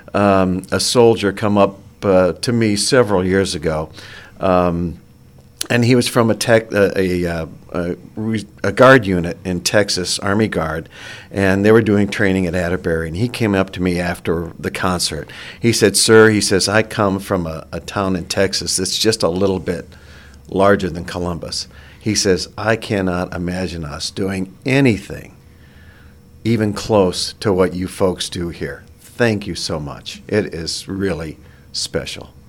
a soldier come up to me several years ago. And he was from a guard unit in Texas, Army Guard, and they were doing training at Atterbury. And he came up to me after the concert. He said, "Sir," he says, "I come from a town in Texas that's just a little bit larger than Columbus." He says, "I cannot imagine us doing anything even close to what you folks do here. Thank you so much. It is really special."